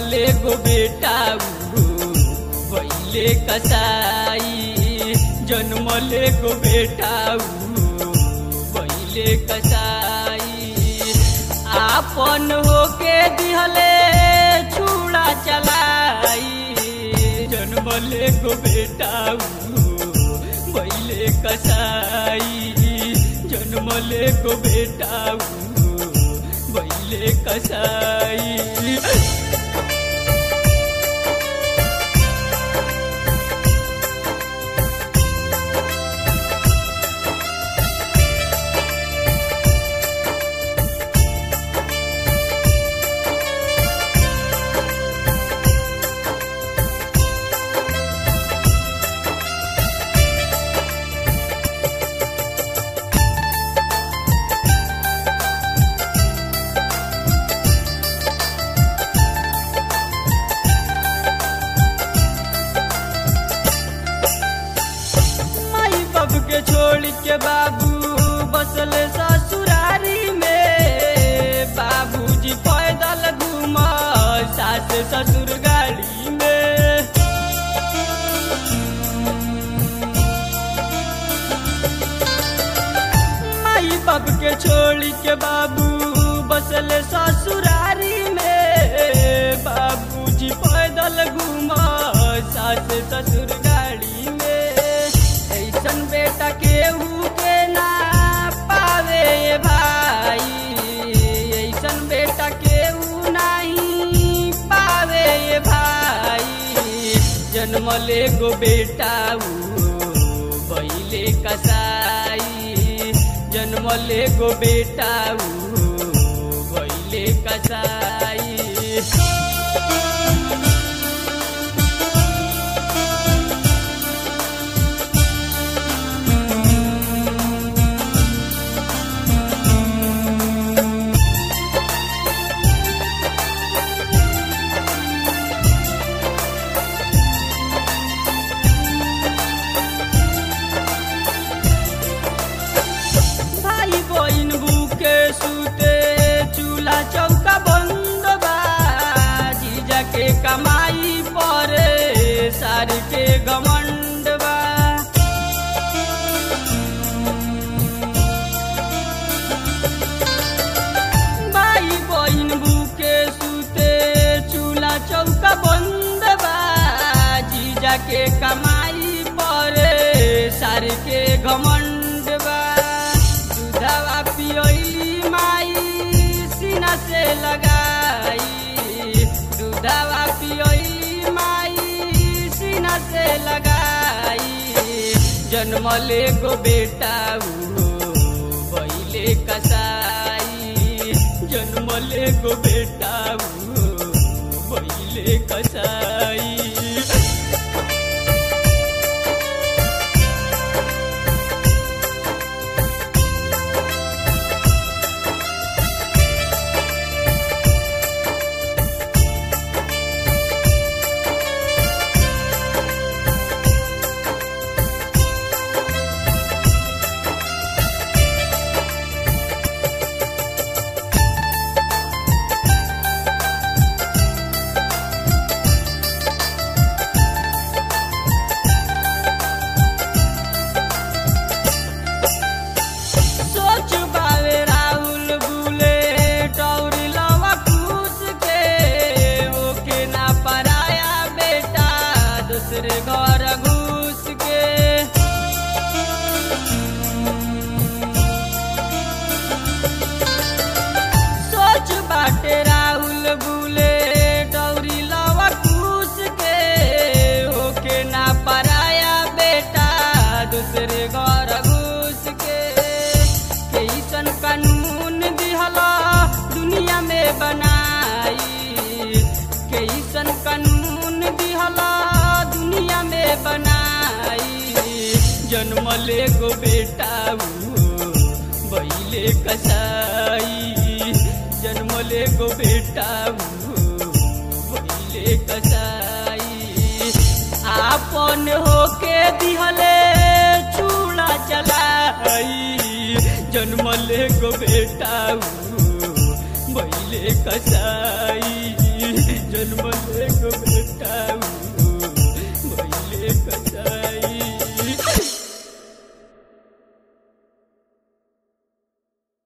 जन्मले गो बेटा भैले कसाई जन्मले गो बेटा भैले कसाई आपन होके दिहले छुड़ा चलाई जन्मले गो बेटा भैले कसाई जन्मले गो बेटा भैले कसाई। के छोड़ के बाबू बसले ससुरारी में बाबूजी पैदल घूम सास ससुर गाड़ी में माई बाप के छोड़ के बाबू बसले ससुरारी में बाबूजी पैदल घूम सास ससुर गाड़ी में ऐसन बेटा केहू के ना पावे भाई ऐसन बेटा केहू नहीं पावे भाई जन्मले गो बेटा भैले कसाई जन्मले गो बेटा भैले कसाई। सूते चूल्हा चौका बंद बा जीजा के कमाई पर सार के घमंड बा भाई बहिन भूखे सूते चूल्हा चौका बंद बा जीजा के कमाई पर सार के घमंड बा दूधवा पियोली माई सीना से लगाई दूधवा पियोली माई सीना से लगाई जन्मले गो बेटा भैले कसाई जन्मले गो बेटा भैले कसाई। घर घुस के सोच बाटे राहुल बुले डौरी लवा घुस के होके ना पराया बेटा दूसरे घर घुस के कैसन कानून दिहला दुनिया में बनाई कैसन कानून दिहला दुनिया में बनाई जन्मले गो बेटा भैले कसाई जन्मले गो बेटा भैले कसाई आपन होके दिहले चूड़ा चलाई जन्मले गो बेटा भैले कसाई जन्मले गो बेटाऊ भइले कसाई